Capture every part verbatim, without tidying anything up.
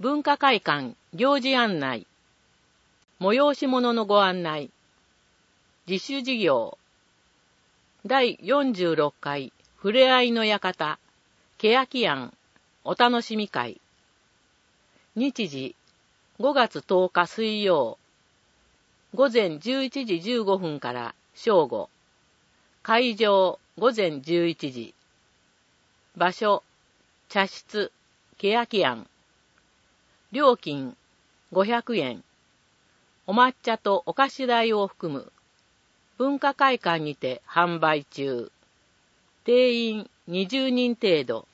文化会館行事案内、催し物のご案内、自主事業、だいよんじゅうろっかいふれあいの館、けやき庵お楽しみ会。日時、ごがつとおか水曜、午前じゅういちじじゅうごふんから正午。会場、午前じゅういちじ。場所、茶室、けやき庵。料金、ごひゃくえん。お抹茶とお菓子代を含む。文化会館にて販売中。定員にじゅうにん程度。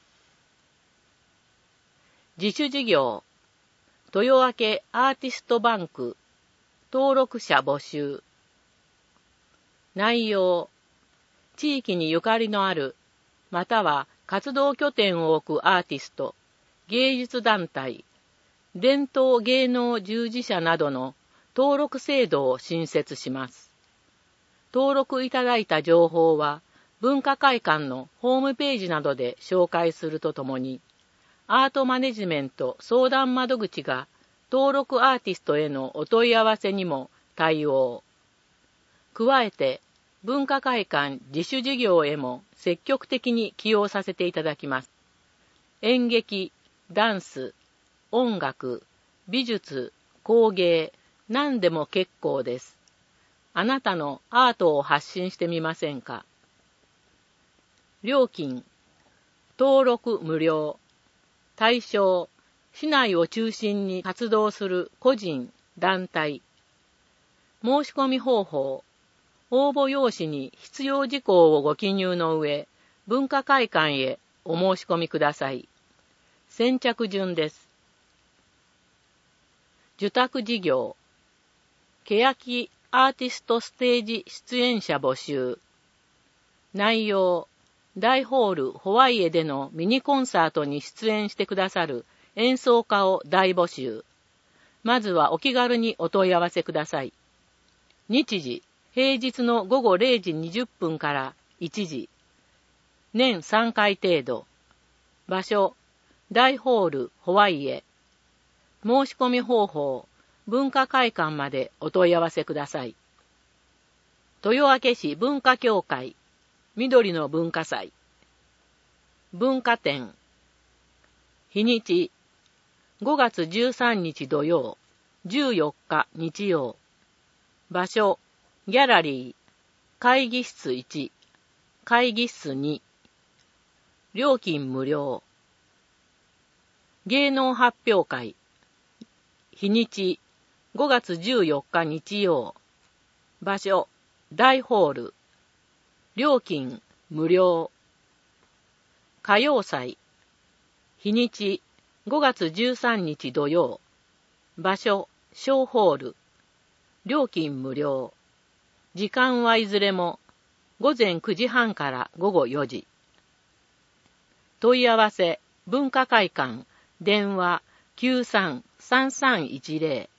自主事業。豊明アーティストバンク。登録者募集。内容。地域にゆかりのある、または活動拠点を置くアーティスト、芸術団体、伝統芸能従事者などの登録制度を新設します。登録いただいた情報は文化会館のホームページなどで紹介するとともに、アートマネジメント相談窓口が登録アーティストへのお問い合わせにも対応。加えて、文化会館自主事業へも積極的に起用させていただきます。演劇、ダンス、音楽、美術、工芸、何でも結構です。あなたのアートを発信してみませんか。料金、登録無料。対象、市内を中心に活動する個人、団体。申し込み方法、応募用紙に必要事項をご記入の上、文化会館へお申し込みください。先着順です。受託事業、けやきアーティストステージ出演者募集。内容、大ホールホワイエでのミニコンサートに出演してくださる演奏家を大募集。まずはお気軽にお問い合わせください。日時、平日のごごれいじにじゅっぷんからいちじ。年さんかい程度。場所、大ホールホワイエ。申し込み方法、文化会館までお問い合わせください。豊明市文化協会、緑の文化祭。文化展。日にち、ごがつじゅうさんにち土曜、じゅうよっか日曜。場所、ギャラリー、会議室いち、会議室に。料金無料。芸能発表会。日にち、ごがつじゅうよっか日曜。場所、大ホール。料金無料。歌謡祭。日にち、ごがつじゅうさんにち土曜。場所、小ホール。料金無料。時間はいずれもごぜんくじはんからごごよじ。問い合わせ、文化会館、電話 きゅうさんさんさんいちぜろ